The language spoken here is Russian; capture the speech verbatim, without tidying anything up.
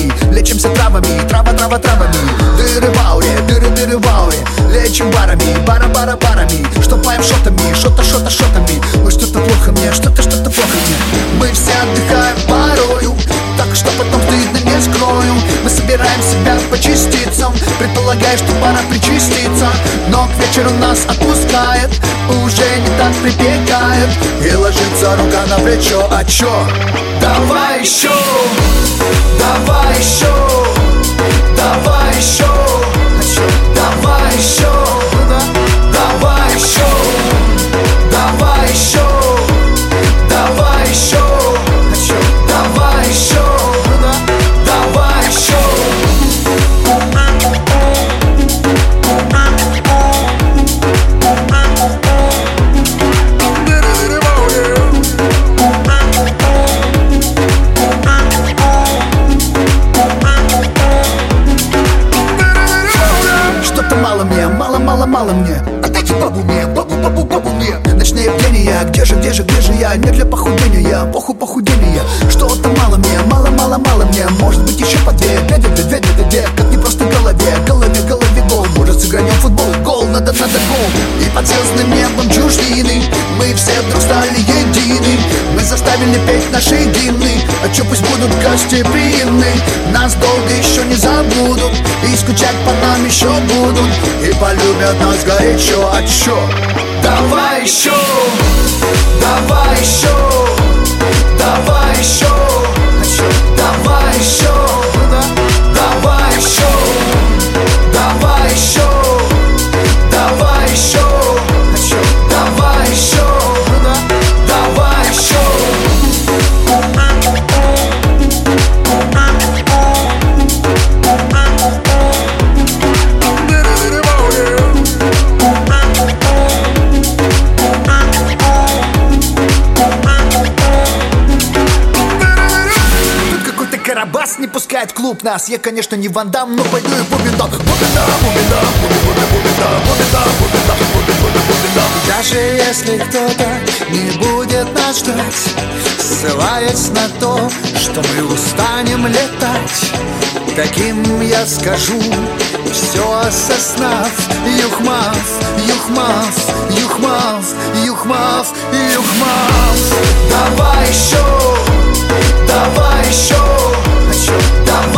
травами, лечимся травами, трава, трава, травами. Дыры в ауре, дыры, дыры в ауре, лечим барами, бара, бара, барами. Штопаем шотами, шота, шота, шотами. Ой, что-то плохо мне, что-то, что-то плохо мне. Мы все отдыхаем порою, так что потом стыдно не скрою. Мы собираем себя по частицам, предполагая, что пора причаститься. Но к вечеру нас отпускает, уже не так припекает, и ложится рука на плечо. А чё? Давай еще, давай еще, давай еще, а чё? Давай еще, давай еще, давай еще, давай еще, а чё? Давай еще, давай еще. Что-то мало мне, мало, мало, мало мне. Отдайте бабу мне, бабу, бабу, бабу мне. Ночные бдения, где же, где же, где же я? Не для похудения, поху похудения. Что-то мало мне, мало, мало, мало мне. Может быть еще по две, две, две, две, две, две, две. Как не просто голове, голове, голове гол. Может сыгранем в футбол, гол, надо, надо гол. И под звездным небом чужбины мы все вдруг стали едины. Мы заставили петь наши гимны. А чё, пусть будут гостеприимны. Нас долго еще не забудут, и скучать по нам еще будут, и полюбят нас горячо. А чё? Давай еще, давай еще, давай еще, а чё? Давай еще, давай еще, давай еще, давай еще, а чё? Давай еще, давай еще. Карабас не пускает в клуб нас. Я, конечно, не Ван Дам, но пойду и бубен-дам. Бубен-дам, бубен-дам, бубен-бубен-бубен-дам, бубен-дам, бубен-дам, бубен-бубен-бубен-дам, бубен-дам. Даже если кто-то не будет нас ждать, ссылаясь на то, что мы устанем летать, таким я скажу, все осознав. Юхмав, Юхмав, Юхмав, Юхмав, Юхмав. Давай еще, давай еще, а чё? Давай